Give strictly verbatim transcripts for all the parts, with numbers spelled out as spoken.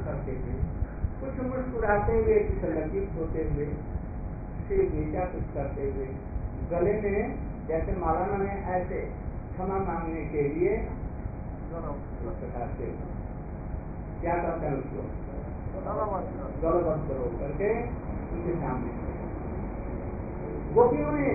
करते हुए, कुछ मुस्कुराते हुए, कुछ लज्जित होते हुए, सिर नीचा कुछ करते हुए, गले में जैसे मौलाना ने ऐसे क्षमा मांगने के लिए उस प्रकार से क्या करते हैं उसको गलबद्ध होकर के उनके सामने। गोपियों ने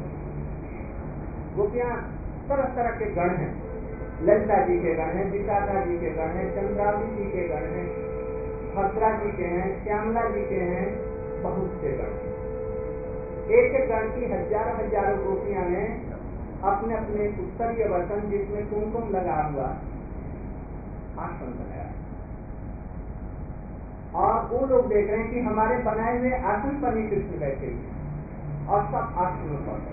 गोपियां तरह तरह के गण हैं, ललिता जी के गण हैं, विशाखा जी के गण हैं, चंद्रावली जी के गण हैं, भद्रा जी के हैं, श्यामला जी के हैं, बहुत से गण। एक एक गण की हजारों हजारों गोपियां ने अपने अपने उत्तरीय वचन जिसमें कुमकुम लगा हुआ आसन बनाया, और वो लोग देख रहे हैं कि हमारे बनाए हुए आसन पर ही कृष्ण बैठे हुए और सब आसनों पर।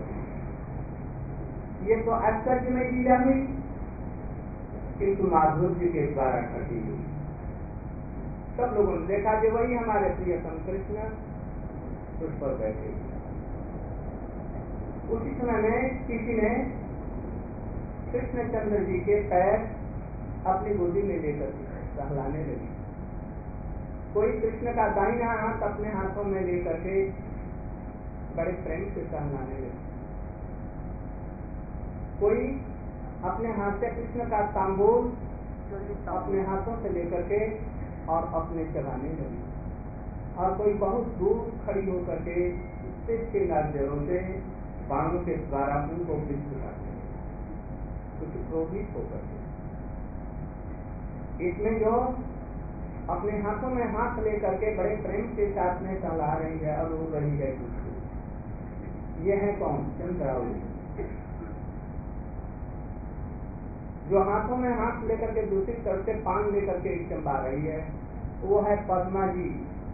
ये तो आश्चर्य में लीला हुई, किंतु माधुर्य के द्वारा घटी हुई। सब लोगों ने देखा कि वही हमारे प्रियतम कृष्ण उस पर बैठे हुए। उसी समय में किसी ने कृष्णचंद्र जी के पैर अपनी गोदी में लेकर सहलाने लगी। कोई कृष्ण का दाहिना हाथ अपने हाथों में लेकर के बड़े प्रेम से सहलाने लगी। कोई अपने हाथ से कृष्ण का तांबूल अपने हाथों से लेकर के और अपने चलाने लगी, और कोई बहुत दूर खड़ी होकर के इसके जोरों से बाणों के द्वारा उनको विद्ध करते, कुछ क्रोधित होकर के। इसमें जो अपने हाथों में हाथ लेकर के बड़े प्रेम के साथ में चला रही है और रो रही है कुछ, ये है कौन? चंद्रावली। जो हाथों में हाथ लेकर के दूसरी तरफ से पान लेकर के चंबा रही है वो है पद्मा जी,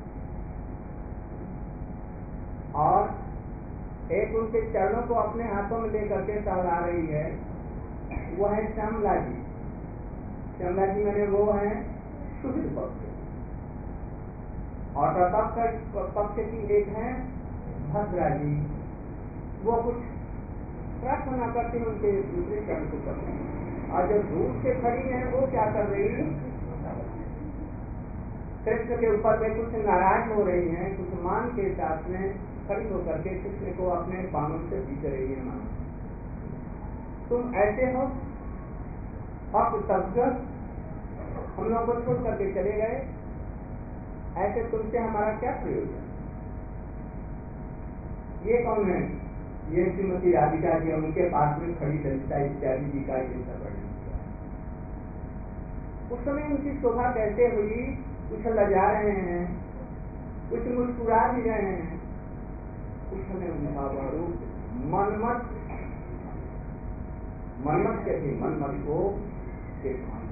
और एक उनके चरणों को अपने हाथों में लेकर के सहला रही है वो है श्यामला जी। श्यामला जी मैंने वो है सुधीर पक्ष, और पक्ष की एक है भद्रा जी, वो कुछ प्रार्थना करती उनके दूसरे चरण को करती, और जो दूर से खड़ी है वो क्या कर रही है? कृष्ण के ऊपर में कुछ नाराज हो रही हैं, कुछ मान के साथ में खड़ी होकर के कृष्ण को अपने बाणों से बीत रही है। मान तुम ऐसे हो अब तक हम लोग को छोड़ करके चले गए, ऐसे तुमसे हमारा क्या प्रयोजन? ये कौन है? ये श्रीमती राधिका जी, उनके पास में खड़ी ललिता इत्यादि जी का ये सब वर्णन किया। उस समय उनकी शोभा कैसे हुई? कुछ लजा रहे हैं, कुछ मुस्कुरा भी रहे हैं। उस समय उनका रूप मनमत मनमत के थे, मनमत को के समान।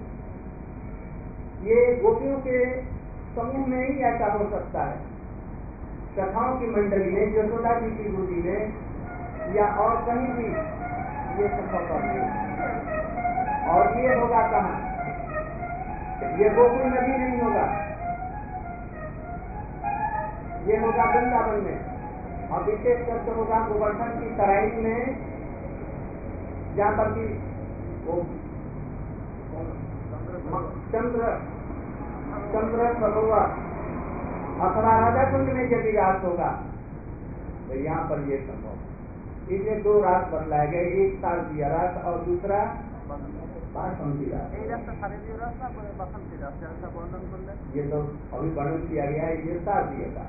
ये गोपियों के समूह में ही ऐसा हो सकता है, कथाओं की मंडली में, यशोदा जी की गोदी में, या और कहीं भी ये संभव नहीं। और ये होगा कहाँ? ये गोकुल नदी नहीं होगा, ये होगा वृंदावन में, और विशेष करके होगा गोवर्धन की तराई में, जहाँ पर की वो चंद्र चंद्र सरोवर अथवा राधा कुंड में यदि रात होगा तो यहाँ पर ये संभव। इसलिए दो रात बदलाए गए, एक साल दिया रात और दूसरा बासंती रात। ये तो अभी वर्णन किया गया है, ये साल दिया था।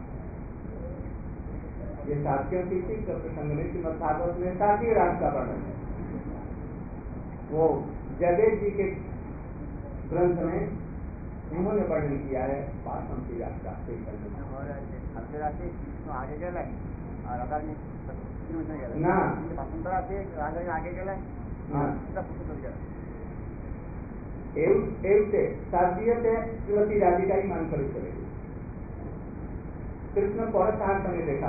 ये साथियों की थी प्रसंग में श्रीमद् भागवत में सातवीं रात का वर्णन है। वो जयदेव जी के ग्रंथ में उन्होंने वर्णन किया है बासंती रात का। आगे गए और अगर ना वसुंधरा से आगे आगे गए श्रीमती राधिका ही मान कर चले गए। कृष्ण पौर साहब समय देखा,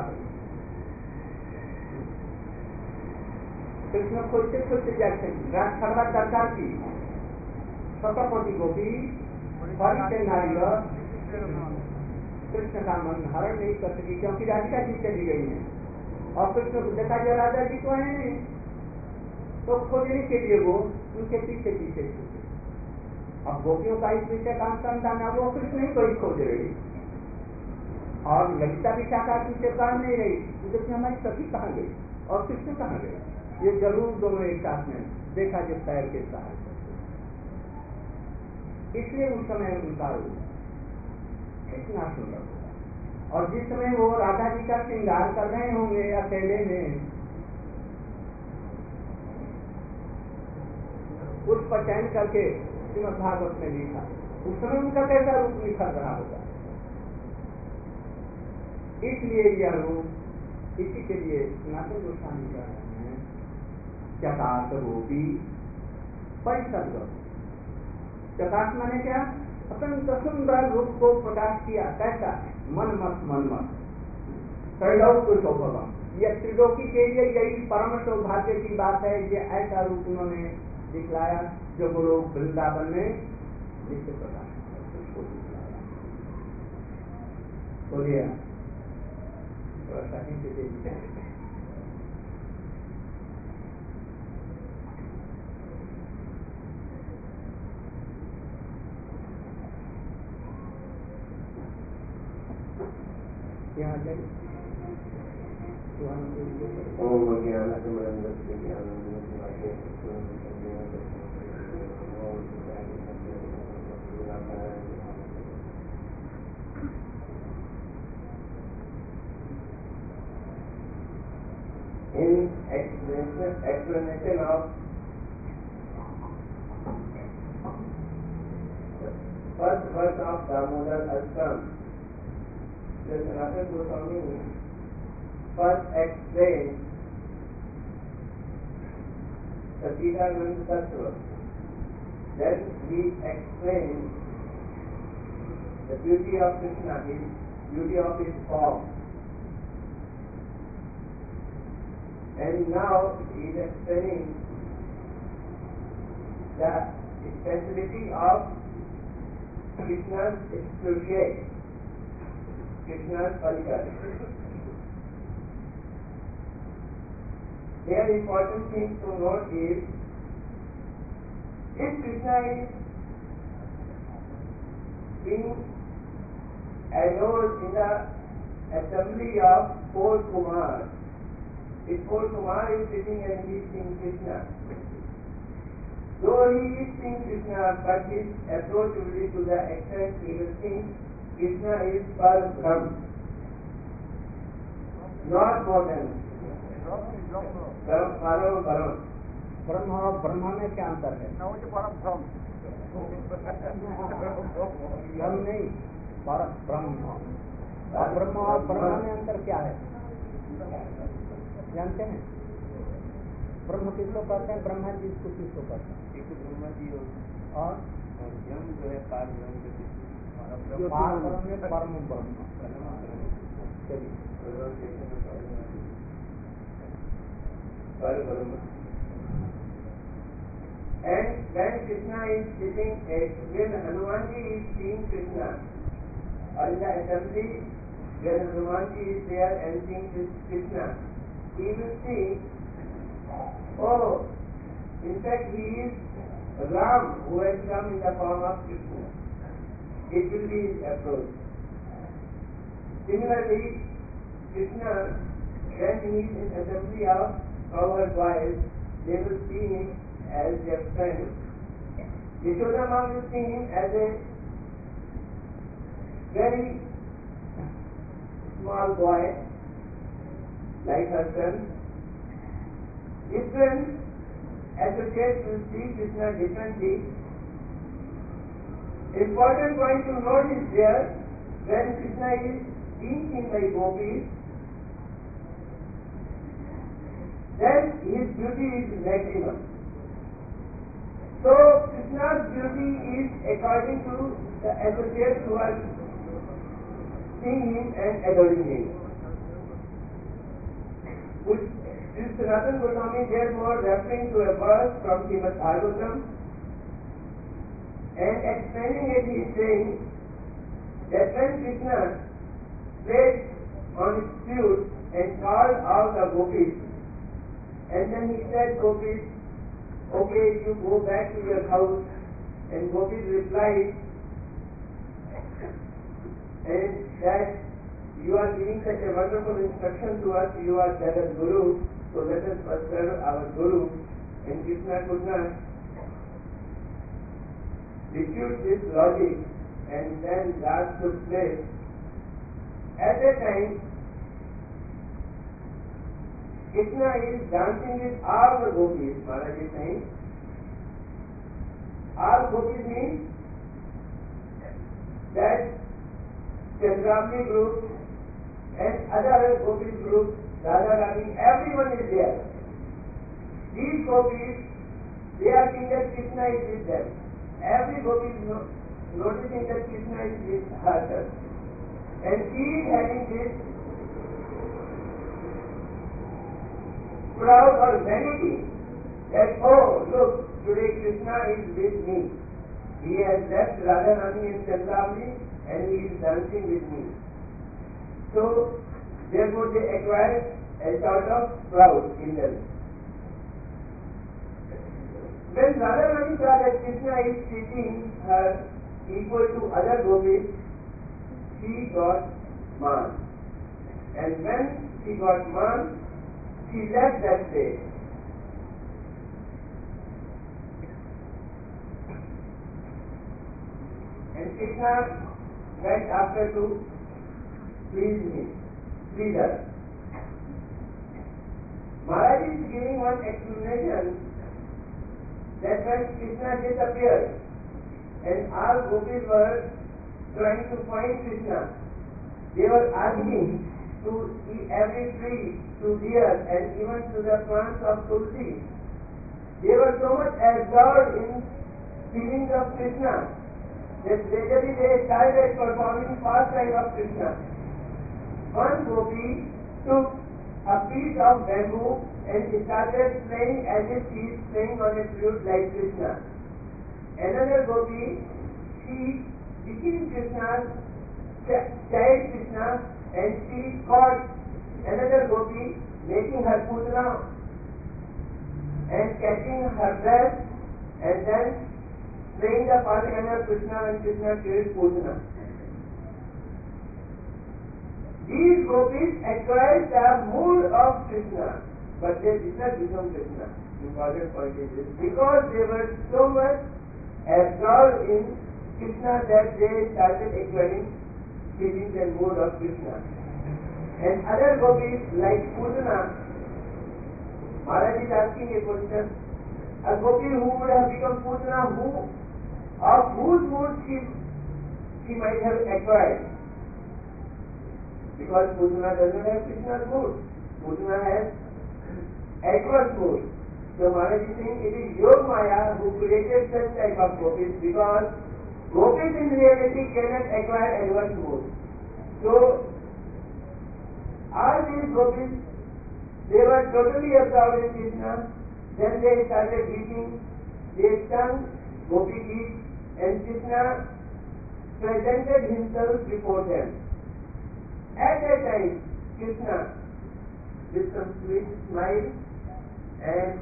कृष्ण खोजते खोजते जाते रात खरवा सरकार की सतपति गोपी से नारियल कृष्ण का मन हरण नहीं कर सकी, क्योंकि राधिका जी चली गई है। और कृष्ण को देखा जो राजा जी को है तो खोजने के लिए वो उनके पीछे पीछे छूटे, अब गोपियों का इस विषय का अनुसंधान है, वो कृष्ण ही कोई खोज रही और ललिता भी साकार पीछे कर नहीं रही, देखिए हमारी सखी कहाँ गई और कृष्ण कहाँ गए, ये जरूर दोनों एक साथ में देखा जिस पैर के साथ, इसलिए उस समय उनका कितना सुंदर होगा। और जिस समय वो राधा जी का श्रृंगार कर रहे होंगे अकेले में, उस पर चयन करके श्रीमद् भागवत में लिखा, उस समय उनका कैसा रूप निखर रहा होगा। इसलिए यह रूप, इसी के लिए सनातन गोस्वामी कह रहे हैं चकाश रूपी परिषद। चकाश माने क्या? अत्यंत सुंदर रूप को प्रकाश किया। कैसा? मनमत मनमत त्रैलोक्य सौभाग्यम, यह त्रिलोकी के लिए यही परम सौभाग्य की बात है। ये ऐसा रूप उन्होंने दिखलाया जो गोलोक वृंदावन में नित्य प्रकाश उसको दिखलाया। बोलिए यहाँ जाए in explanation, explanation of the first verse of Damodar Ashtam, the Sanatana Goswami first explained the Chidanand Tattva. Then he explained the beauty of Krishna, his beauty of his form. And now he is explaining the specificity of Krishna's associate, Krishna's Parikar. Here important thing to note is, if Krishna is being adored in the assembly of four Kumars, if four Kumar is sitting and he is seeing Krishna, though he is seeing Krishna, but his approach will be to the extent he will think Krishna is Par Brahm, not more than Brahm, Param, Param. ब्रह्म और ब्रह्मा में क्या अंतर है? परम ब्रह्म नहीं, पर ब्रह्म। और ब्रह्म और ब्रह्मा में अंतर क्या है जानते हैं? ब्रह्म किसको कहते हैं? ब्रह्मा जी को किसको कहते हैं? एक ब्रह्मा जी और ब्रह्म जो है पार ब्रह्म जो पार ब्रह्म में परम ब्रह्म। चलिए पर ब्रह्म। And when Krishna is sitting, at, when Hanumanji is seeing Krishna, or in the assembly, when Hanumanji is there and seeing Krishna, he will see, oh, in fact he is Ram who has come in the form of Krishna. It will be his approach. Similarly, Krishna, when he is in assembly of cowherd boys, they will see him as their friend. Yashoda will see him as a very small boy, like her son. Different associates will see Krishna differently. Important point to note is there, when Krishna is being seen by gopis, then his beauty is maximum. So Krishna's beauty is according to the associates who are seeing him and adoring him. Which is Sanatana Goswami therefore referring to a verse from Srimad Bhagavatam and explaining it, he is saying that when Krishna played on his flute and called out the gopis, and then he said, gopis, okay, you go back to your house And Gopis replied, and that you are giving such a wonderful instruction to us, you are Jagat Guru, so let us first serve our Guru. And Krishna could not refute this logic, and then Raj took place. At that time, Krishna is dancing with all the gopis. Maharaj is saying, all gopis means that Chandramani group and other gopis group, Radha Rani, everyone is there. These gopis, they are seeing that Krishna is with them. Every gopi is no, noticing that Krishna is with her. And she is having this proud or vanity that, oh, look, today Krishna is with me. He has left Radharani and Chandramani and he is dancing with me. So, therefore they acquire a sort of pride in them. When Radharani saw that Krishna is treating her equal to other gopis, she got mad. And when she got mad, she left that place. And Krishna went after to please me, please her. Maharaj is giving one explanation that when Krishna disappeared and all gopis were trying to find Krishna, they were asking to every tree, to deer and even to the plants of tulsi. They were so much absorbed in feelings of Krishna that gradually they started performing pastime of Krishna. One gopi took a piece of bamboo and started playing as if she is playing on a flute like Krishna. Another gopi, she became Krishna's child Krishna, and she caught another gopi, making her putana and catching her breath and then playing the pastime of Krishna when Krishna killed putana. These gopis acquired the mood of Krishna, but they did not become Krishna. Important point is this. Because they were so much absorbed in Krishna that they started acquiring feelings and mood of Krishna. And other gopis like Putana, Maharaj is asking a question. A gopi who would have become Putana, who, of whose mood she, she might have acquired? Because Putana does not have Krishna's mood. Putana has adverse mood. So Maharaj is saying it is Yog Maya who created such type of gopis, because gopis in reality cannot acquire adverse mood. So all these gopis, they were totally absorbed in Krishna. Then they started eating, they sung gopi geet, and Krishna presented himself before them. At that time, Krishna, with some sweet smile and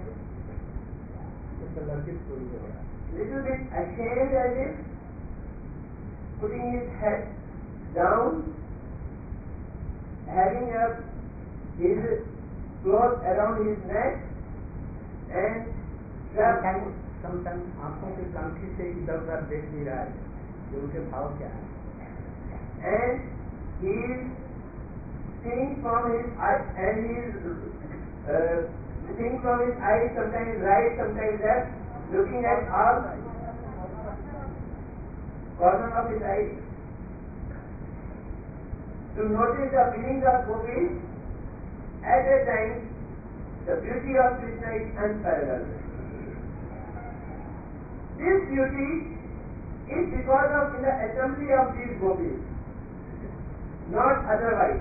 little bit ashamed as if, putting his head down, having up his cloth around his neck, and sometimes आंखों की कांखी से इधर उधर देख नहीं रहा है कि उनके भाव क्या है. And he is seeing from his eyes, and he is uh, seeing from his eyes, sometimes right, sometimes left, looking at all corner of his eyes to notice the feelings of gopis. At that time, the beauty of Krishna is unparalleled. This beauty is because of in the assembly of these gopis, not otherwise.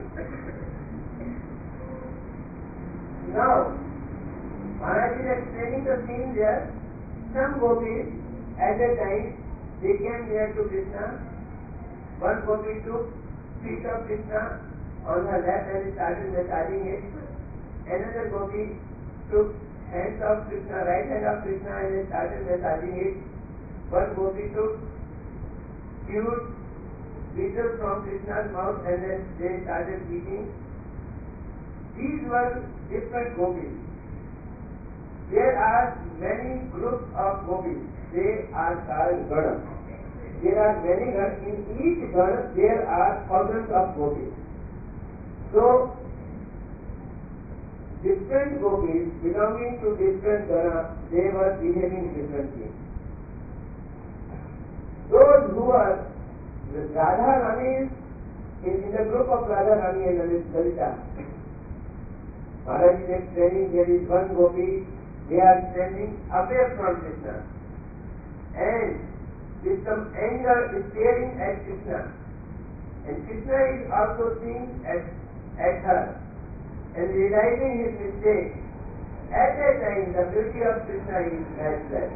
Now, Maharaj is explaining the scene there. Some gopis, at that time, they came near to Krishna. One gopi took feet of Krishna on her lap and started massaging it. Another gopi took hands of Krishna, right hand of Krishna, and started massaging it. one gopi took few pieces from Krishna's mouth and then they started eating. These were different gopis. There are many groups of gopis. They are called Gana. There are many Gana. In each Gana there are thousands of gopis. So, different gopis belonging to different Gana, they were behaving differently. Those who are Radha Rani, in, in the group of Radha Rani and Lalita, Maharaj is explaining there is one gopi, they are standing away from Krishna and with some anger staring at Krishna, and Krishna is also seeing at, at her and realizing his mistake. At that time the beauty of Krishna is matchless.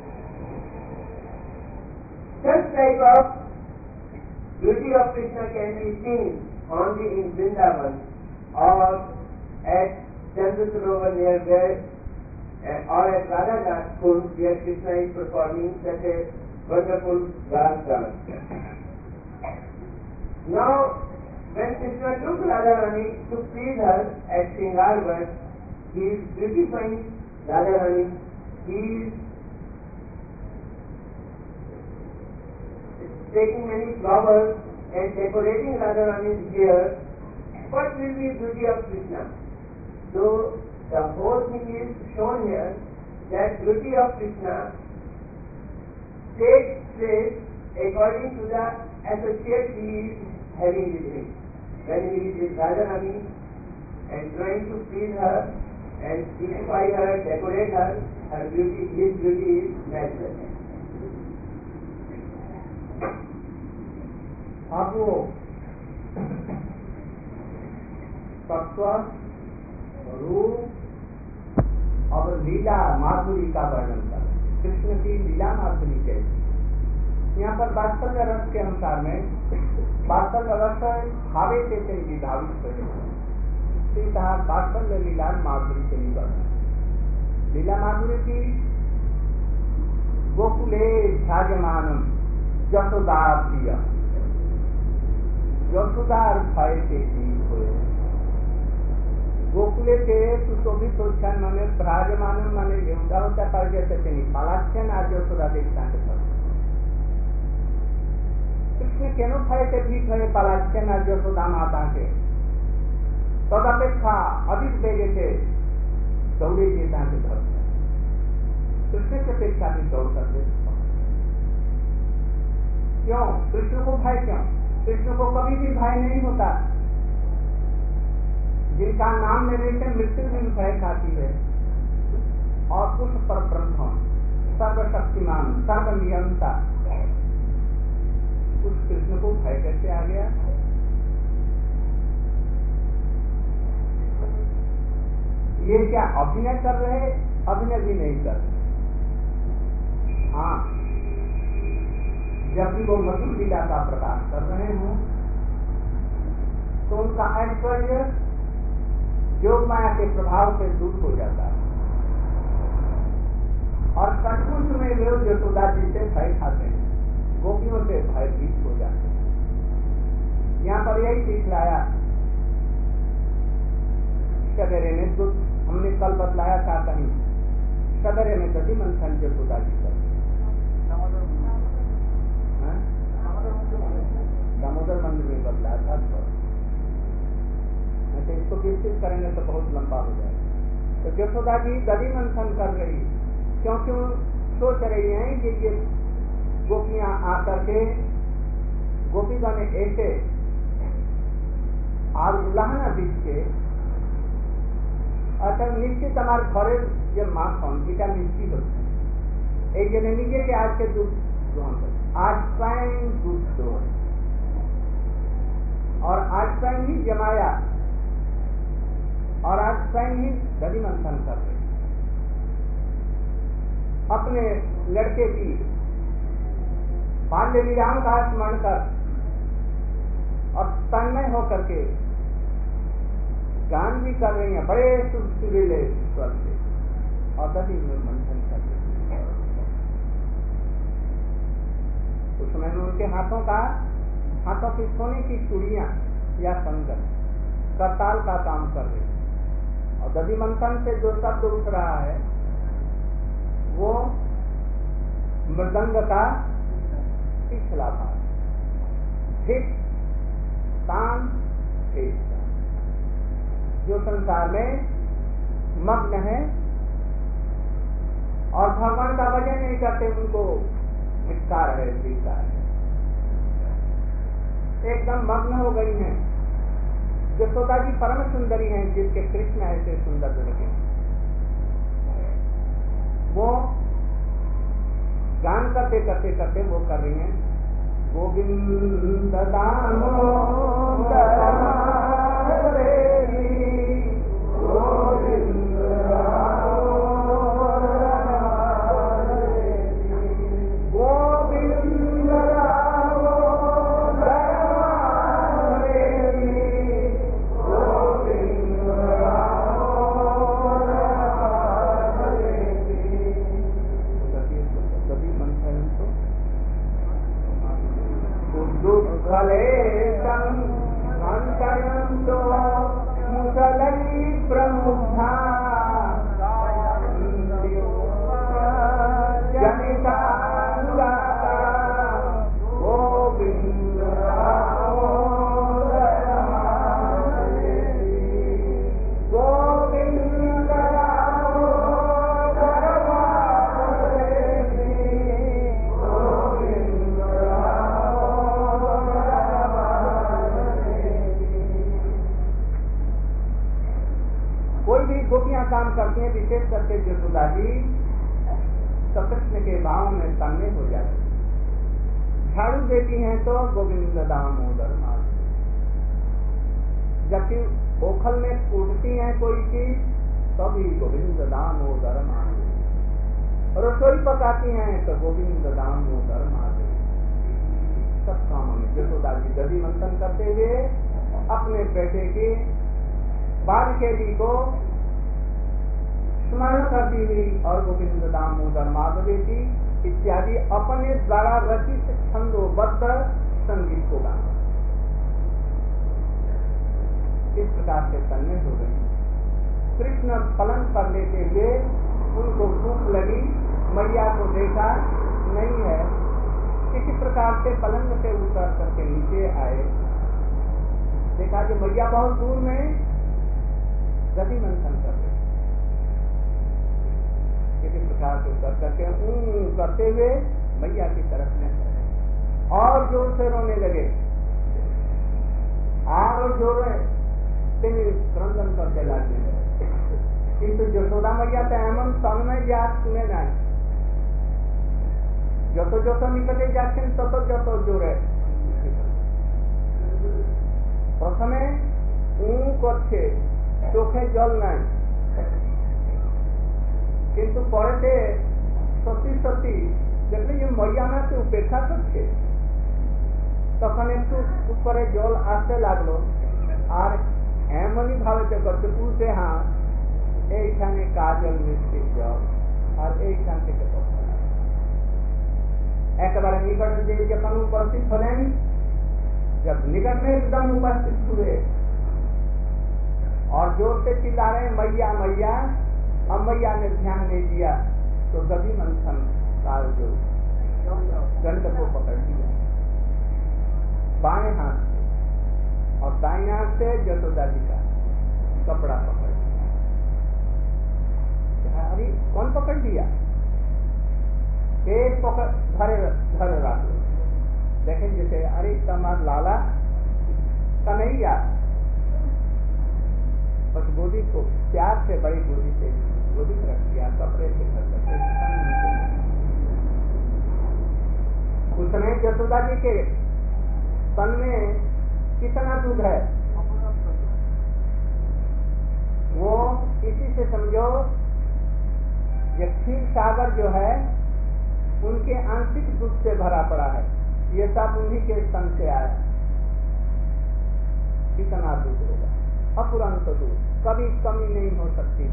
Such type of beauty of Krishna can be seen only in Vrindavan or at Chandrasarovar near where uh, or at Radha Kund where Krishna is performing such a wonderful dance dance. Now, when Krishna took Radharani to please her at Shringarvan, he is beautifying Radharani, he is taking many flowers and decorating Radharani's hair. What will be beauty of Krishna? So, the whole thing is shown here that beauty of Krishna takes place according to the associate he is having with him. When he is with Radharani and trying to please her and beautify her, decorate her, her beauty, his beauty is natural. अब वो तत्व रूप और लीला माधुरी का वर्णन कर रहे हैं। कृष्ण की लीला माधुरी कैसी, यहाँ पर वात्सल्य रस के अनुसार में वात्सल्य रस भावे से विभावित हो कहा वात्सल्य लीला माधुरी से वर्णन। लीला माधुरी की गोकुले ध्यायमानम यशोदा प्रिय, यशोदार भय से हुए गोकुले के सुशोभित उत्थान माने विराजमान माने यहूदा होता पर जैसे तेनी पालाक्षण आज यशोदा दृष्टांत पर कृष्ण केनो भय से भीत हुए पालाक्षण आज यशोदा माता के तदपेक्षा अधिक वेगे से दौड़े जेता के घर कृष्ण की अपेक्षा भी दौड़ करते। क्यों? कृष्ण को भय क्यों? कृष्ण को कभी भी भय नहीं होता। जिनका नाम लेने से मृत्यु भी भय खाती है और उस पर ब्रह्म सर्वशक्तिमान सर्वनियंता उस कृष्ण को भय कैसे आ गया? ये क्या अभिनय कर रहे? अभिनय भी नहीं कर रहे। हाँ, जब भी वो मधुर लीला का प्रकाश कर रहे हों तो उनका ऐश्वर्य योग माया के प्रभाव से दूर हो जाता है और सचमुच में वे यशोदा जी से भय खाते हैं, गोपियों से भयभीत हो जाते हैं। यहाँ पर यही सीख लाया सवेरे में तो हमने कल बतलाया था कहीं सवेरे में दधि मंथन यशोदा जी कर दामोदर मंदिर में बतलाया था। तो इसको विस्तृत करेंगे तो बहुत लंबा हो जाएगा। तो यशोदा जी दधि मंथन कर रही क्योंकि वो सोच रही हैं कि ये गोपियां आकर के गोपीगण ऐसे और उल्लाहना बीच के अतः निश्चित हमारे घरे যে মাখন এটা মিষ্টি হচ্ছে এই জন্য নিজেকে আজকে দুধ গ্রহণ করে आज स्वयं दूध दो और आज स्वयं ही जमाया और आज स्वयं ही दधि मंथन कर रहे अपने लड़के की बाल्य लीलाओं का स्मरण कर और तन्मय होकर के गान भी कर रही हैं बड़े सुरीले स्वर से और दधि में मंथन कर रही हैं। में उनके हाथों का हाथों की सोने की चूड़ियां या कंगन करताल का काम कर रही है। और दधि मंथन से जो शब्द उठ रहा है वो मृदंग का पिछला भाग, ठीक तान फेंकता, जो संसार में मग्न है और भगवान का भजन नहीं करते, उनको विस्तार है, विस्तार है, एकदम मग्न हो गई हैं। यशोदा जी परम सुंदरी हैं, जिसके कृष्ण ऐसे सुंदर लगे, वो गान करते करते करते वो कर रही हैं गोविंद दामोदर काम करती हैं, विशेष करके यशोदा जी तो कृष्ण के भाव में तन्मय हो जाती हैं। झाड़ू देती हैं तो गोविंद दामोदर माँ, जबकि ओखल में कूटती हैं कोई चीज तो भी गोविंद दामोदर माँ, रसोई पकाती हैं तो गोविंद दामोदर माँ। सब कामों में यशोदा जी दधि मंथन करते हुए अपने बेटे के बालकेली को स्मरण करती हुई और गोविंद दामोदर माधवेती इत्यादि अपने द्वारा रचित छंदोबद्ध संगीत को गाना, इस प्रकार से तन्मय हो गई। कृष्ण पलंग पर लेते हुए उनको भूख लगी, मैया को देखा नहीं है, किसी प्रकार से पलंग से उतर करके नीचे आए, देखा कि मैया बहुत दूर में दधि मंथन कर रहे, किसी प्रकार से उतर करके ऊं करते हुए मैया की तरफ में और जोर से रोने लगे, और जोर से क्रंदन करते लगे। किंतु यशोदा मैया तो एमन सन में जात सुने ना, যত যত নিকটে যাচ্ছেন তত যত জোরে প্রথমে উ করছে, চোখে জল নাই, কিন্তু পরেতে সত্যি সত্যি দেখলে যে মরিয়া মাকে উপেক্ষা করছে, তখন একটু উপরে জল আসতে লাগলো, আর এমনই ভাবে করছে উল্টে হাত, এইখানে কাজল মিষ্টির জল, আর এইখান থেকে একেবারে নিকট দিয়ে যখন উপস্থিত হলেন, जब निकट में एकदम उपस्थित हुए और जोर से चिल्ला रहे मैया मैया, अब मैया ने ध्यान नहीं दिया तो दधि मंथन काल जो गंध को पकड़ लिया बाएं हाथ से, और दाएं हाथ से यशोदा जी का कपड़ा पकड़ लिया। अरे कौन पकड़ लिया? एक पकड़ धरे धर रख लो, देखें जैसे अरे तमार लाला कन्हैया, बस गोदी को प्यार से बड़ी गोदी से गोदी रख दिया, कपड़े से घर करके उसने यशोदा जी के तन में कितना दूध है वो इसी से समझो, ये क्षीर सागर जो है उनके आंशिक दूध से भरा पड़ा है, ये सब उन्हीं के स्तन से आया। कितना दूध होगा, अपुरंत दूध, कभी कमी नहीं हो सकती।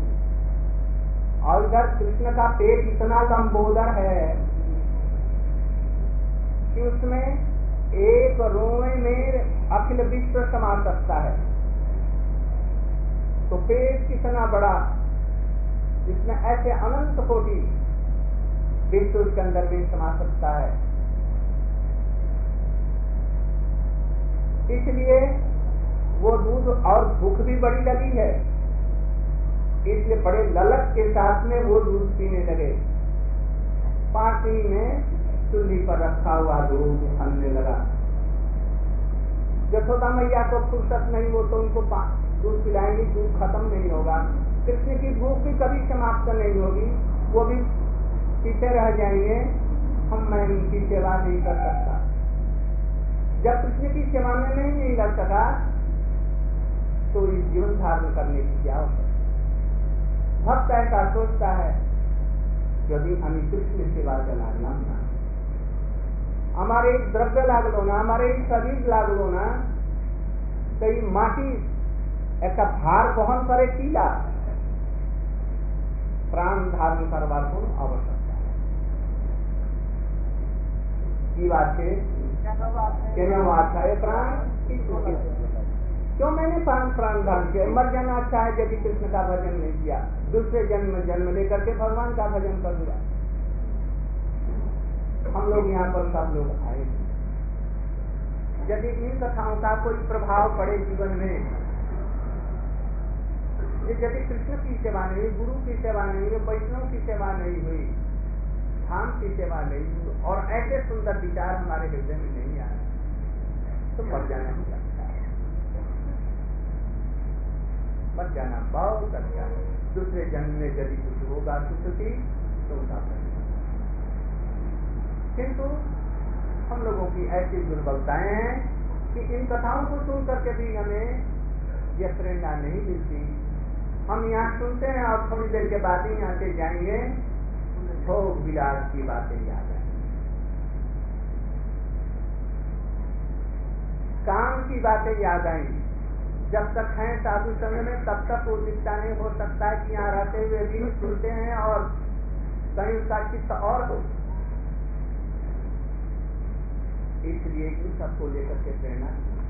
और इधर कृष्ण का पेट इतना लंबोदर है, कि उसमें एक रोए में अखिल विश्व समा सकता है। तो पेट कितना बड़ा, जिसमें ऐसे अनंत कोटि विश्व उसके अंदर भी समा सकता है। इसलिए वो दूध, और भूख भी बड़ी लगी है, इसलिए बड़े ललक के साथ में वो दूध पीने लगे। पास ही में चूल्ही पर रखा हुआ दूध खाने लगा। यशोदा मैया को फुर्सत नहीं, वो तो उनको दूध पिलाएंगे, दूध खत्म नहीं होगा। कृष्ण की भूख भी कभी समाप्त नहीं होगी, वो भी पीछे रह जाएंगे, हम मैं उनकी सेवा नहीं कर सकता। जब कृष्ण की सेवा में नहीं, नहीं लग सका तो इस जीवन धारण करने की क्या आवश्यकता। भक्त ऐसा सोचता है यदि हम कृष्ण सेवा चलाना ना, हमारे द्रव्य लागलो ना, हमारे शरीर लागलो ना, कई माटी एक भार बहन करे टीला, प्राण धारण करवा को आवश्यकता है। की बात है प्राण क्यों मैंने प्राण प्राण धारण किया? मर जाना अच्छा है यदि कृष्ण का भजन नहीं किया। दूसरे जन्म जन्म लेकर के भगवान का भजन करूंगा। हम लोग यहाँ पर सब लोग आए, यदि इन कथाओं का कोई प्रभाव पड़े जीवन में, यदि कृष्ण की सेवा नहीं, गुरु की सेवा नहीं, वैष्णव की सेवा नहीं हुई, धाम की सेवा नहीं हुई, और ऐसे सुंदर विचार हमारे हृदय में नहीं आए, तो मर जाना ही लगता है। मर जाना बहुत अच्छा है। दूसरे जन्म में यदि कुछ होगा सुखी तो उनका, किंतु हम लोगों की ऐसी दुर्बलताएं हैं कि इन कथाओं को सुन करके भी हमें यह प्रेरणा नहीं मिलती। हम यहाँ सुनते हैं और थोड़ी देर के बाद ही यहाँ से जाएंगे, भोग विलास की बातें याद आएंगी, काम की बातें याद आएंगी। जब तक हैं साधु संग में तब तक वो दिखता नहीं, हो सकता है कि यहाँ रहते हुए भी सुनते हैं और कहीं उसका चित्त और हो। इसलिए इन सबको लेकर के प्रेरणा,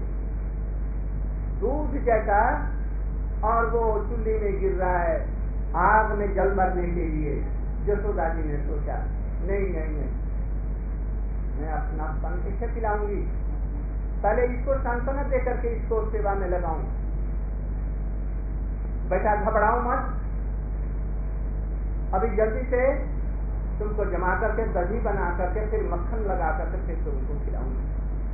दूध जैसा और वो चूल्हे में गिर रहा है आग में जल मरने के लिए। यशोदा जी ने सोचा नहीं नहीं नहीं, मैं अपना पन किसे पिलाऊंगी, पहले इसको सांत्वना देकर के इसको सेवा में लगाऊं। बेटा घबराओ मत, अभी जल्दी से तुमको जमा करके दही बना करके फिर मक्खन लगा करके फिर तुमको खिलाऊंगी।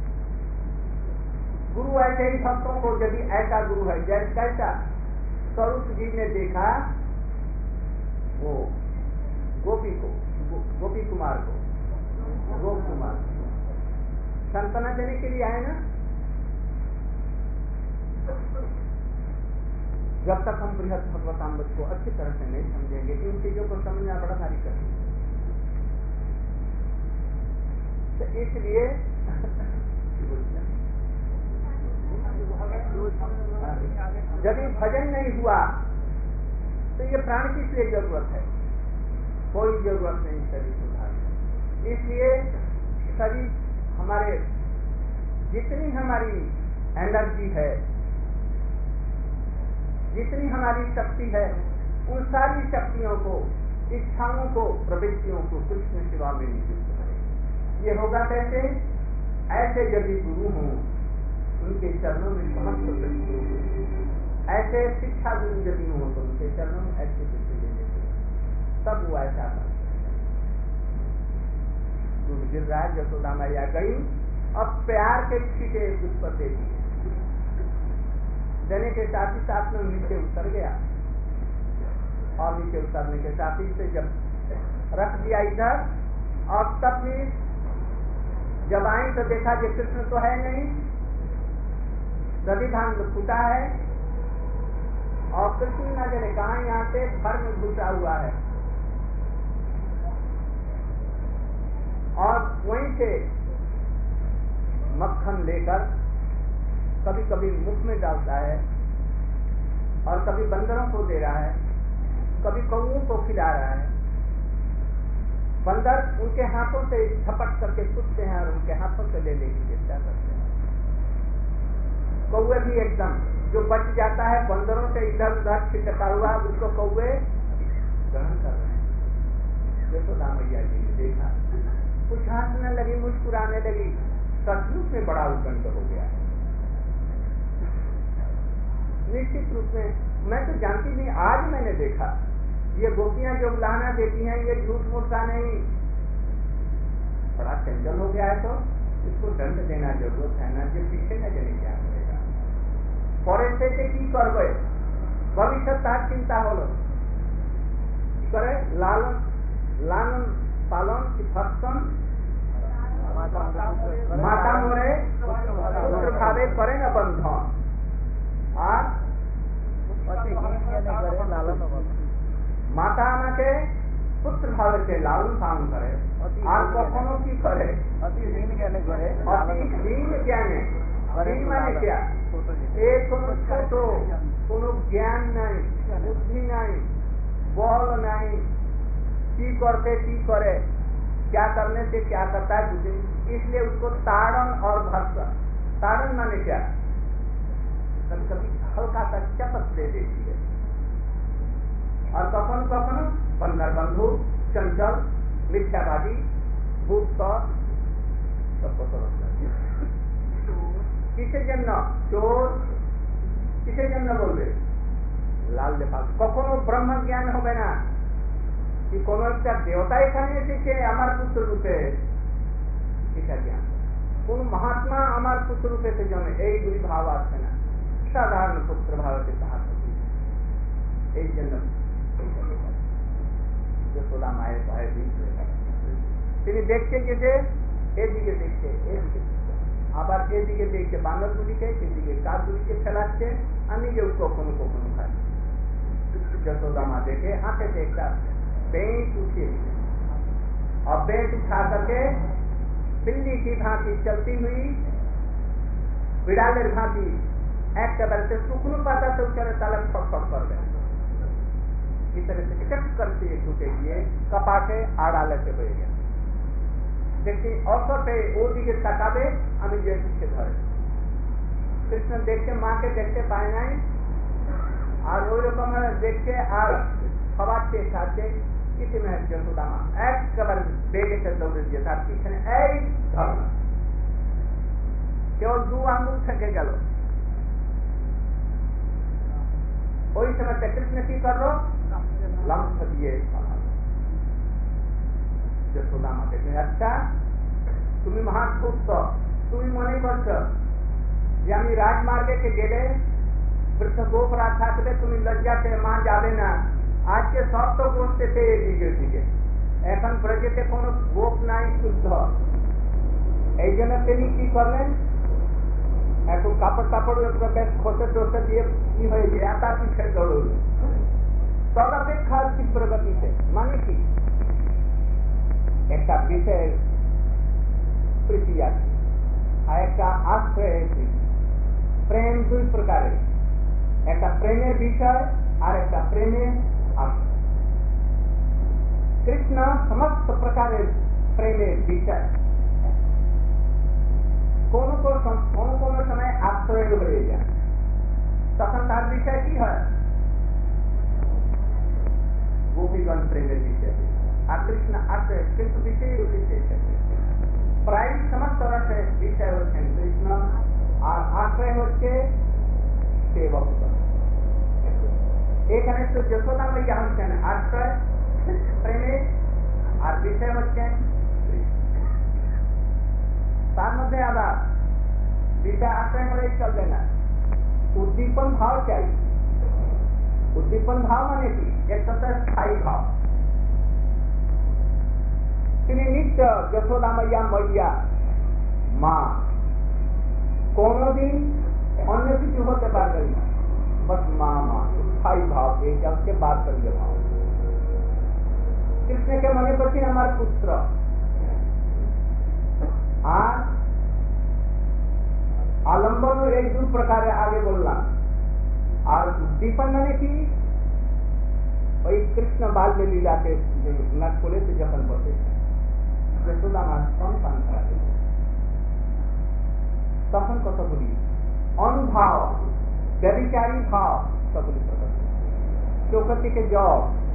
गुरु ऐसे ही भक्तों को, यदि ऐसा गुरु है जैसे कैसा स्वरूप जी ने देखा, वो गोपी को, गो, गोपी कुमार को, गोप कुमार सांत्वना देने के लिए आए ना। जब तक हम बृहद भगवतामृत को अच्छी तरह से नहीं समझेंगे, इन चीजों को समझना बड़ा भारी कठिन है। तो इसलिए यदि भजन नहीं हुआ तो ये प्राण की इसलिए जरूरत है, कोई जरूरत नहीं शरीर सुधारने। इसलिए शरीर हमारे, जितनी हमारी एनर्जी है, जितनी हमारी शक्ति है, उन सारी शक्तियों को, इच्छाओं को, प्रवृत्तियों को कृष्ण सेवा में नियुक्त करें। ये होगा कैसे? ऐसे यदि गुरु हों, उनके चरणों में समस्त गुरु हो, ऐसे शिक्षा गुरु यदि हो तो उनके चरणों में ऐसे शिक्षा देने से तब वो ऐसा दूध गिर रहा है। यशोदा मैया गई और प्यार के छींटे उस पर दे दिए, देने के साथ ही साथ में नीचे उतर गया, और नीचे उतरने के साथ ही से जब रख दिया इधर, और तब भी जब आई तो देखा कि कृष्ण तो है नहीं, दधि धान तो फूटा है, और कृष्ण न जाने कहा यहाँ से भर में घुसा हुआ है, और वहीं से मक्खन लेकर कभी कभी मुख में डालता है, और कभी बंदरों को दे रहा है, कभी कौओं को खिला रहा है, बंदर उनके हाथों से झपट करके कूदते हैं और उनके हाथों से ले लेके चेष्टा करते हैं। कौवे भी एकदम जो बच जाता है बंदरों से इधर उधर छिटका हुआ, उसको कौवे ग्रहण कर रहे हैं। यशोदा मैया जी ने देखा, कुछ हंसने लगी, मुस्कुराने लगी। सचमुच में बड़ा उद्दंड हो गया है। निश्चित रूप में मैं तो जानती नहीं, आज मैंने देखा ये गोपियां जो उलाहना देती हैं ये झूठ मूठ का नहीं, बड़ा चंचल हो गया है तो इसको दंड देना जरूरत है ना, जो पीछे न जाने क्या करेगा। परे से की करबे भविष्य तार चिंता होलो करे लालन लालन पालन की भक्षण माता मोरे पुत्र भावे करे न बंधन আর মাতা আমাকে পুত্র ভাবে লালন পালন করে আর কখনো কি করে অতি ঋণ জ্ঞানে করে অতি ঋণ জ্ঞানে ঋণ মানে क्या এই কোন ছোট কোন জ্ঞান নাই বুদ্ধি নাই বল নাই কি করতে কি करे क्या करने से क्या करता है बुद्धि, इसलिए उसको ताड़न और भर्षण। ताड़न माने क्या, कभी कभी हल्का सा चपत दे देती है और कखनो कखनो बंदर बंधु चंचल मिथ्यावादी भूत सबको किसे जन्म चोर किसे जन्म बोलबे लाल लेपा कखनो ब्रह्म ज्ञान होबे ना कि कोनो একটা দেবতা এখানে এসেছে আমার পুত্র রূপে, এটা জ্ঞান। কোন মহাত্মা আমার পুত্র রূপে এসে জন্মে এইগুলি ভাব আসে না, সাধারণ পুত্র ভাবকে সাহায্য এই জন্য যশোদা মায়ের ভয়ে দিন তিনি দেখছেন যে এদিকে দেখছে এদিকে আবার এদিকে দেখছে বানরগুলিকে এদিকে কাকগুলিকে ফেলাচ্ছে, আমি যে কখনো কখনো খাই। যশোদা মা দেখে হাতে একটা बेंच उठी और बेंच उठा करके बिल्ली की भांति चलती हुई बिड़ालेर भांति एक कदम से सुखनु पाता तो उचारे तालक फटफट कर गए। इस तरह से चक करते छूटे गए कपाटे आड़ाले से हो गया। देखिए अवसर पे ओ दिखे ताकाबे আমি যে पीछे धरे कृष्ण देखते माँ के देखते पाए नहीं और ওই রকম দেখতে আর খাওয়াতে খাতে किसी में যশোদা মা একবার বেগে से दौड़े दिए তার পিছনে এই ধর্ম কেউ দু আঙ্গুল থেকে গেল। ওই সময় কৃষ্ণ কি করলো লম্ফ দিয়ে যশোদা মা দেখলেন, আচ্ছা তুমি মহাপুত্র তুমি মনে করছো যে আমি রাজমার্গে গেলে বৃদ্ধ গোপরা থাকবে তুমি লজ্জাতে মা যাবে না, আজকে সব তো বসতেছে এদিকে দিকে, এখন ব্রজেতে কোনো গোপ নাই শুদ্ধ, এই জন্য তিনি কি করলেন একটু কাপড় টাপড় বেশ খসে টসে দিয়ে কি হয়ে যায় তার পিছিয়ে দৌড়ল তদাপেক্ষা তীব্র গতিতে। মানে কি একটা বিষয়ের প্রীতি আছে আর একটা আশ্রয়ের প্রীতি। প্রেম দুই প্রকারের, একটা প্রেমের বিষয় আর একটা প্রেমের आश्रय। कृष्ण समस्त प्रकार प्रेमे विषय कोनो को कोनो कोनो समय आश्रय हो जाए तखन तार विषय की है गोपीगण प्रेमे विषय आ कृष्ण आश्रय कृष्ण विषय विशेष प्राय समस्त रस विषय होते कृष्ण और आश्रय होते सेवक। এখানে তো যশোদা মাইয়া হচ্ছেন আশ্রয় প্রেমে আর বিষয় হচ্ছেন তার মধ্যে আবার বিষয় আশ্রয় হলে চলবে না, উদ্দীপন ভাব চাই। উদ্দীপন ভাব মানে কি একটা স্থায়ী ভাব। তিনি নিত্য যশোদা মাইয়া মাইয়া মা কোনদিন অন্য কিছু হতে পারবেন না, बस माँ माँ स्थायी भाव एक उसके बाद करिए भाव। कृष्ण के मने पर हमारे पुत्र आज आलम्बन एक दो प्रकार आगे बोलना और उद्दीपन मैंने की वही कृष्ण बाल में लीला के नटकोले से जपन करते আমার সন্তান থাকে, তখন কতগুলি অনুভাব, ব্যভিচারী ভাব সেগুলি প্রকট, চোখ থেকে জল,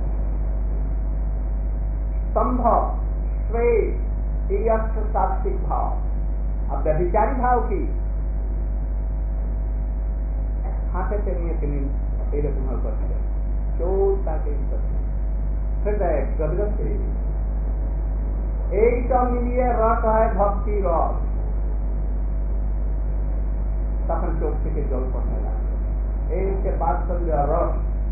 স্তম্ভ, শ্বেত, এই হচ্ছে সাত্বিক ভাব। আর ব্যভিচারী ভাব কি? হাতেতে নিয়ে তিনি এইরকম ভাব করছিলেন, চোর তাকে হৃদয় গদগদ করে দিল। এইসব মিলিয়ে রস হয় ভক্তি রস। তখন চোখ থেকে জল পড়তে লাগলো। এই হচ্ছে বাৎসল্য রস।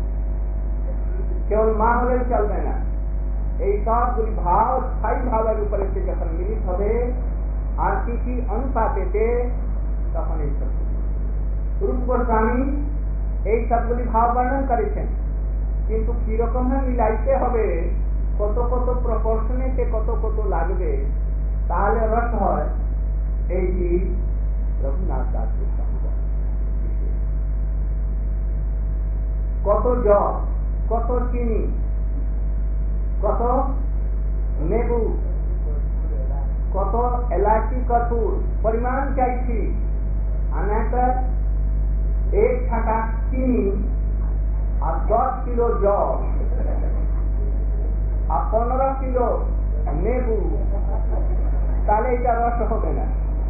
কেবল মা হলেই চলবে না, এই সবগুলি ভাব স্থায়ী ভাবের উপরে সে যখন মিলিত হবে আর কি কি অনুপাতেতে, তখন এই সব রূপ গোস্বামী এই সবগুলি ভাব বর্ণন করেছেন। কিন্তু কিরকম মিলাইতে হবে, কত কত প্রপোর্শনেতে কত কত লাগবে, তাহলে রস হয়। এই যে রঘুনাথ দাস কত জল, কত চিনি, কত নেবু, কত এলাচি কঠোর পরিমাণ চাইছি। আনাটা এক ছাটা চিনি আর দশ কিলো জল আর পনেরো কিলো নেবু, তাহলে এটা রস হবে না,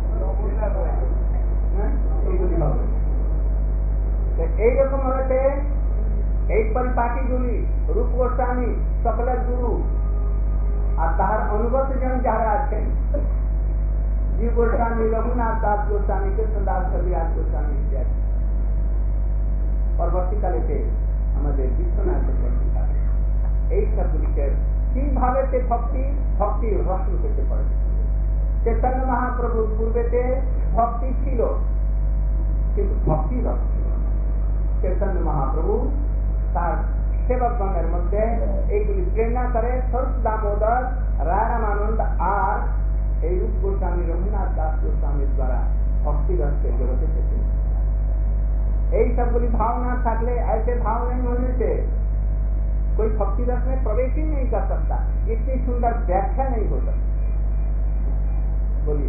এইগুলি হবে। এইরকম হয়েছে এই পরিপাটিগুলি রূপ গোস্বামী সকলের গুরু আর তাহার অনুগত জন যারা আছেন, জীব গোস্বামী, রঘুনাথ দাস গোস্বামী, কৃষ্ণদাস কবিরাজ গোস্বামী ইত্যাদি। পরবর্তীকালে আমাদের বিশ্বনাথ পরবর্তীকালে এই সবগুলিকে কিভাবে ভক্তি ভক্তি রস রূপেতে পড়ে। চৈতন্য মহাপ্রভুর পূর্বেতে ভক্তি ছিল, কিন্তু ভক্তি রস ছিল। চৈতন্য মহাপ্রভু তার সেবকগণের মধ্যে এইগুলি প্রেরণা করে স্বরূপ দামোদর, রায় রামানন্দ আর এই রূপ গোস্বামী, রঘুনাথ দাস গোস্বামীর দ্বারা ভক্তি রসকে জগতে পেতে। এই सबগুলি भावना থাকলে ऐसे भाव नहीं होने से कोई भक्ति रस में प्रवेश ही नहीं कर सकता, इतनी सुंदर व्याख्या नहीं हो सकती। बोलिए।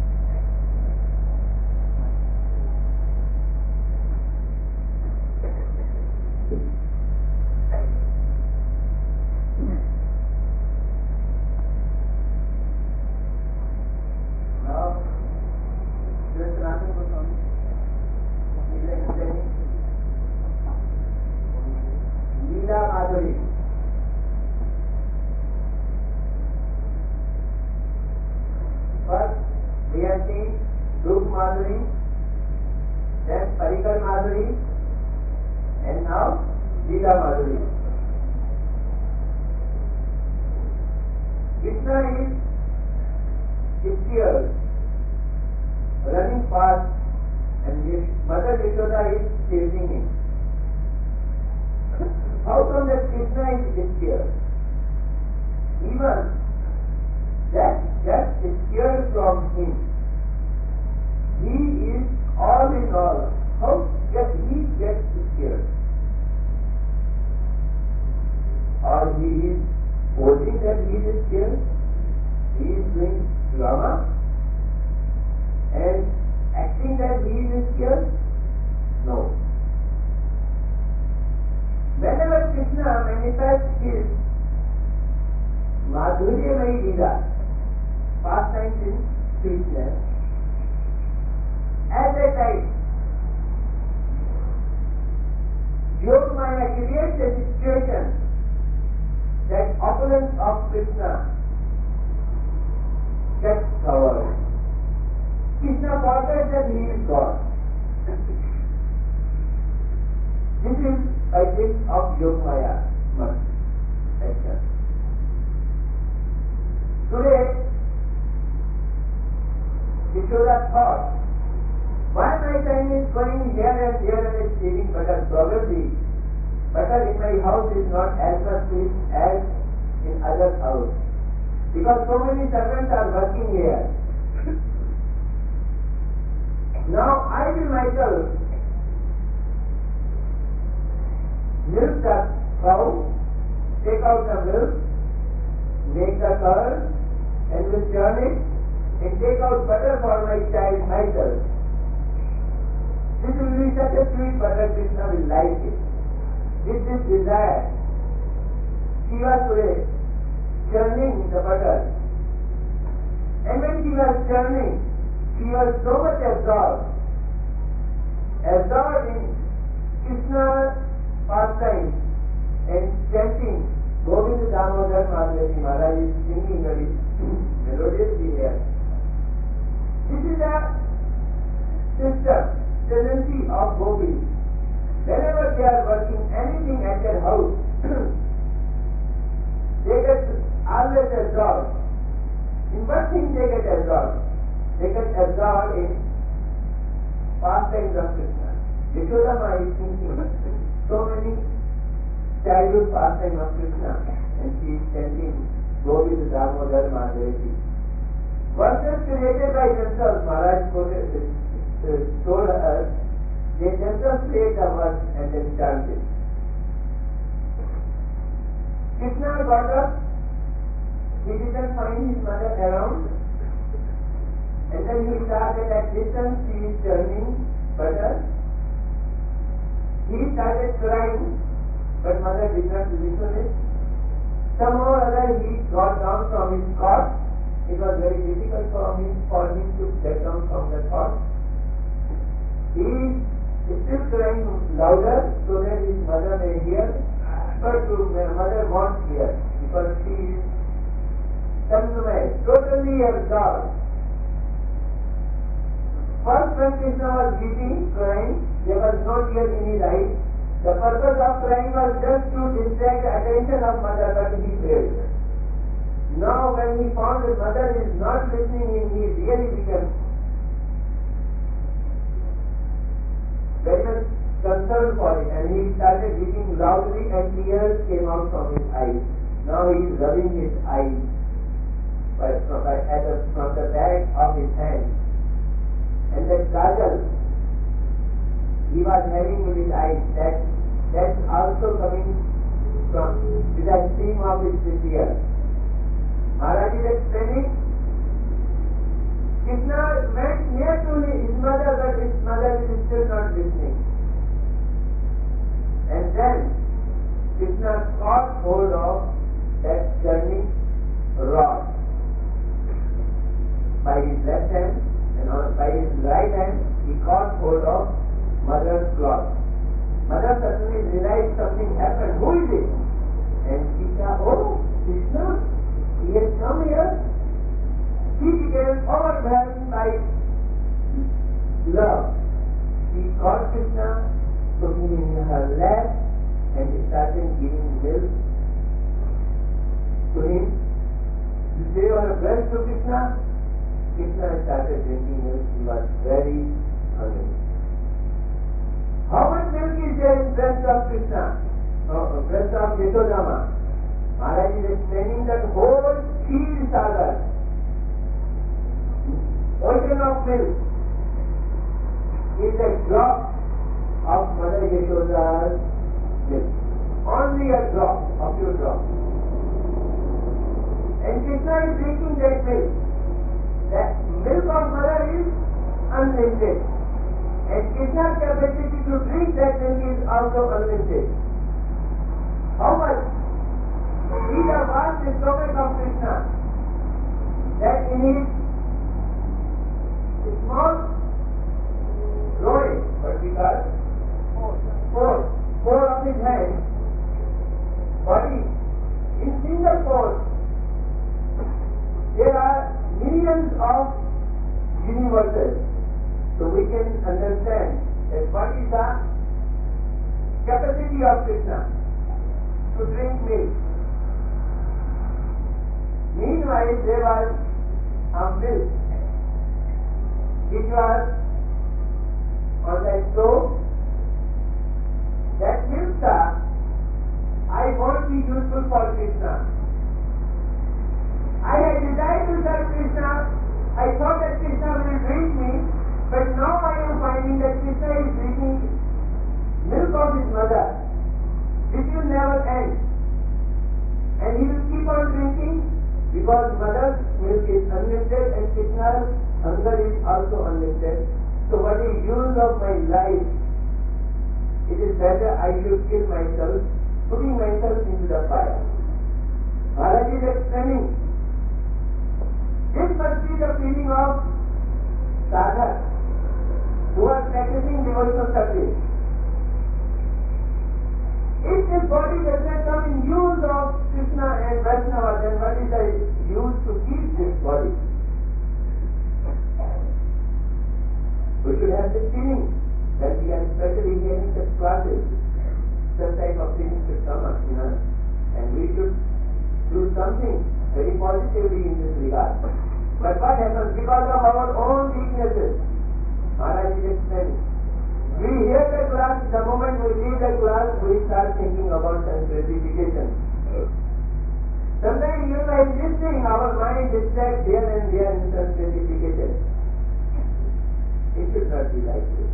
लीला माधुरी, first we have seen Rup Madhuri, then Parikar Madhuri, and now Leela Madhuri. Krishna is scared, running fast, and his mother Yashoda is chasing him. How come that Krishna is scared? Even that that is scared from him. He is all in all. How does he get scared? Or he is posing that he is scared? He is doing drama and acting that he is scared? No. Whenever Krishna manifests his Madhurya Leela, pastimes in sweetness, at that time, Yogamaya creates a situation that opulence of Krishna gets covered. Krishna forgets that he is God. This is a gift of Yogamaya action. Today, Yashoda thought, why my time is going here and there and is saving better? Probably, better in my house is not as much peace as in other house. Because so many servants are working here. Now I will myself milk the cow, take out the milk, make the curd, and will churn it and take out butter for my child myself. This will be such a sweet butter, Krishna will like it. With this desire, she was today churning the butter. And when she was churning, she was so much absorbed, absorbed in Krishna's pastime and chanting Govinda Damodar Madhuri Maharaj is singing very melodiously here. This is a system, tendency of gopis. Whenever they are working anything at their house, they get always absorbed. In what thing they get absorbed? They get absorbed in pastimes of Krishna. Yashoda Ma is thinking so many childhood pastimes of Krishna, and she is chanting Govinda Damodar Madhuri. Verses created by themselves, Maharaj quoted, uh, told us, they themselves create the verse and then chant it. Krishna got up, he didn't find his mother around, and then he started at distance, he is turning butter. He started crying, but mother did not listen it. Somehow or other he got down from his cot. It was very difficult for him, for him to get down from the cot. He is still crying louder so that his mother may hear, but to mother won't hear because she is consumed, totally absorbed. First when Krishna was weeping, crying, there was no tear in his eyes. The purpose of crying was just to distract the attention of mother, but he failed. Now when he found his mother is not listening, he really became very much concerned for it, and he started weeping loudly and tears came out from his eyes. Now he is rubbing his eyes by, by, at the, from the back of his hand. And that kajal he was having in his eyes, that that's also coming from with that stream of his tears. Maharaj is explaining, Krishna went near to his mother, but his mother is still not listening. And then Krishna caught hold of that turning rod by his left hand, and on, by his right hand he caught hold of mother's cloth. Mother suddenly realized something happened. Who is it? And she said, oh, Krishna, he has come here. She became overwhelmed by love. She caught Krishna, took him in her lap, and started giving milk to him. You say you are a breast to Krishna? Krishna started drinking milk. He was very hungry. How much milk is there in breast of Krishna? Uh, breast of Yashoda? Maharaj is explaining that whole Kheer Sagar, ocean of milk, is a drop of Mother Yashoda's milk. Only a drop of your drop. And Krishna is drinking that milk. That milk of Mother is unlimited. And Krishna's capacity to drink that milk is also unlimited. How much? He has vast the stomach of Krishna, that in his small groin, what we call pore, pore of his hand, body, in single pore, there are millions of universes. So we can understand that what is the capacity of Krishna to drink milk. Meanwhile, there was a milk which was on the stove. That milk, sir, I won't be useful for Krishna. I had desired to serve Krishna. I thought that Krishna will drink me, but now I am finding that Krishna is drinking milk of his mother, which will never end. And he will keep on drinking because mother's milk is So what is use of my life? It is better I should kill myself, putting myself into the fire. Maharaj is explaining, this must be the feeling of sadhaks who are practicing devotional service. If this body does not come in use of Krishna and Vaishnava, then what is the use to keep this body? We should have this feeling that we are especially hearing such classes, such type of feeling should come up in us, and we should do something very positively in this regard. But what happens? Because of our own weaknesses, Maharaj is explaining, we hear the class, the moment we leave the class, we start thinking about sense gratification. Sometimes even by listening, our mind distracts here and there in sense gratification. It should not be like this.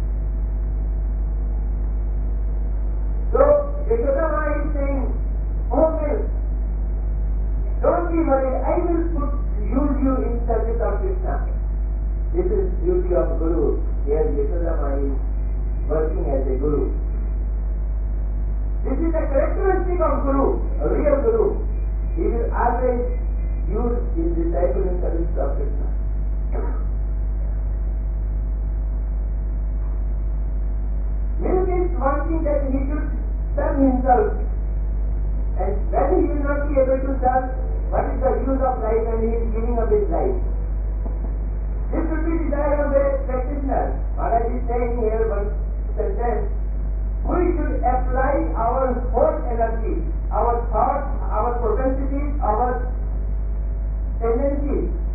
So, Yashoda is saying, oh milk, don't be worried, I will put, use you in service of Krishna. This is duty of Guru. Here Yashoda is working as a Guru. This is the characteristic of Guru, a real Guru. He will always use his disciple in service of Krishna. Milk is wanting that he should serve himself, and when he will not be able to serve, what is the use of life when he is giving up his life? This should be desire of a practitioner. Maharaj is saying here one sentence, we should apply our whole energy, our thoughts, our propensities, our tendencies